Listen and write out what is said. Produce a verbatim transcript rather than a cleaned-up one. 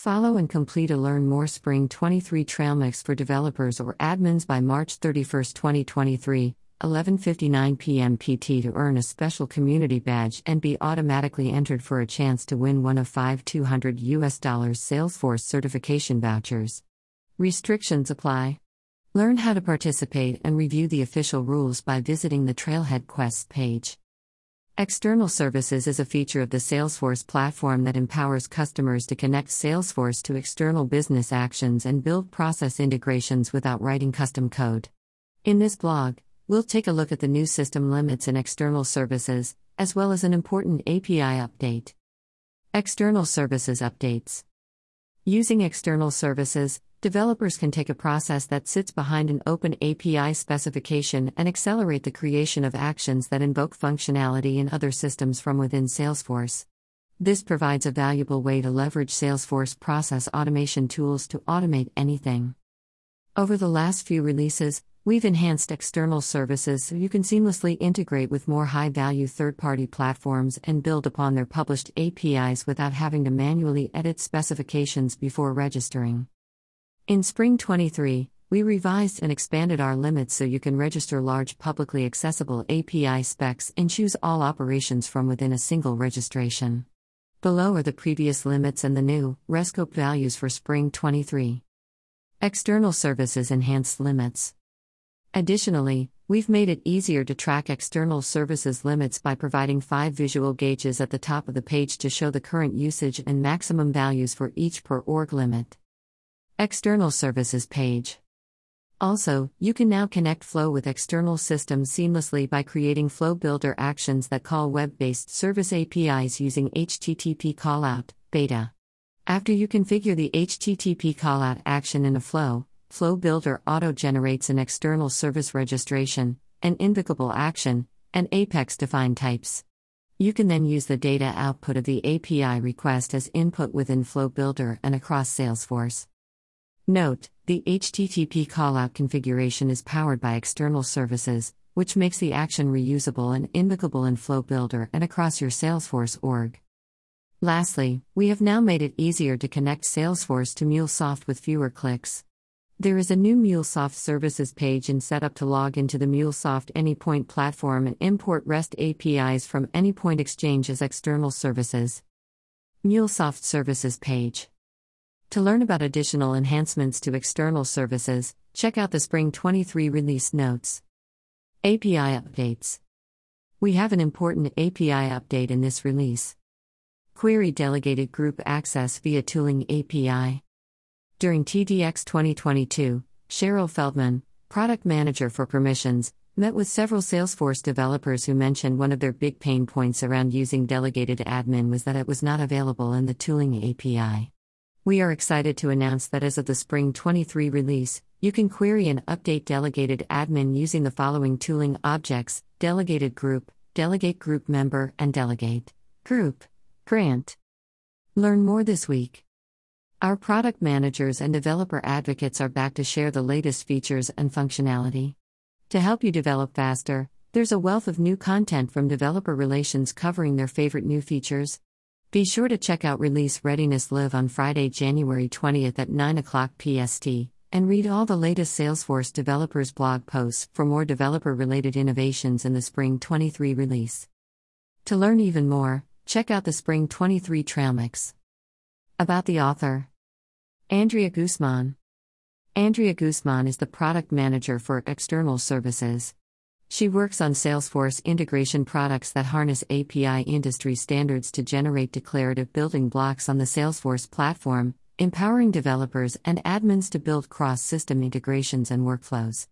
Follow and complete a Learn More Spring twenty-three Trail Mix for developers or admins by March thirty-first, twenty twenty-three, eleven fifty-nine p m P T to earn a special community badge and be automatically entered for a chance to win one of five two hundred U S dollars Salesforce certification vouchers. Restrictions apply. Learn how to participate and review the official rules by visiting the Trailhead Quests page. External Services is a feature of the Salesforce platform that empowers customers to connect Salesforce to external business actions and build process integrations without writing custom code. In this blog, we'll take a look at the new system limits in External Services, as well as an important A P I update. External Services Updates. Using External Services, developers can take a process that sits behind an open A P I specification and accelerate the creation of actions that invoke functionality in other systems from within Salesforce. This provides a valuable way to leverage Salesforce process automation tools to automate anything. Over the last few releases, we've enhanced External Services so you can seamlessly integrate with more high-value third-party platforms and build upon their published A P Is without having to manually edit specifications before registering. In Spring twenty-three, we revised and expanded our limits so you can register large publicly accessible A P I specs and choose all operations from within a single registration. Below are the previous limits and the new RESCOPE values for Spring twenty-three. External Services Enhanced Limits. Additionally, we've made it easier to track External Services limits by providing five visual gauges at the top of the page to show the current usage and maximum values for each per org limit. External Services Page. Also, you can now connect Flow with external systems seamlessly by creating Flow Builder actions that call web-based service A P Is using H T T P callout, beta. After you configure the H T T P callout action in a Flow, Flow Builder auto-generates an external service registration, an invocable action, and Apex-defined types. You can then use the data output of the A P I request as input within Flow Builder and across Salesforce. Note, the H T T P callout configuration is powered by External Services, which makes the action reusable and invocable in Flow Builder and across your Salesforce org. Lastly, we have now made it easier to connect Salesforce to MuleSoft with fewer clicks. There is a new MuleSoft Services page in Setup to log into the MuleSoft Anypoint platform and import REST A P Is from Anypoint Exchange as External Services. MuleSoft Services page. To learn about additional enhancements to External Services, check out the Spring twenty-three release notes. A P I Updates. We have an important A P I update in this release. Query Delegated Group Access via Tooling A P I. During T D X twenty twenty-two, Cheryl Feldman, Product Manager for Permissions, met with several Salesforce developers who mentioned one of their big pain points around using Delegated Admin was that it was not available in the Tooling A P I. We are excited to announce that as of the Spring twenty-three release, you can query and update Delegated Admin using the following tooling objects: Delegated Group, Delegate Group Member, and Delegate Group Grant. Learn more this week. Our product managers and developer advocates are back to share the latest features and functionality. To help you develop faster, there's a wealth of new content from developer relations covering their favorite new features. Be sure to check out Release Readiness Live on Friday, January twentieth at nine o'clock P S T, and read all the latest Salesforce developers blog posts for more developer-related innovations in the Spring twenty-three release. To learn even more, check out the Spring twenty-three Trail Mix. About the author. Andrea Guzman. Andrea Guzman is the product manager for External Services. She works on Salesforce integration products that harness A P I industry standards to generate declarative building blocks on the Salesforce platform, empowering developers and admins to build cross-system integrations and workflows.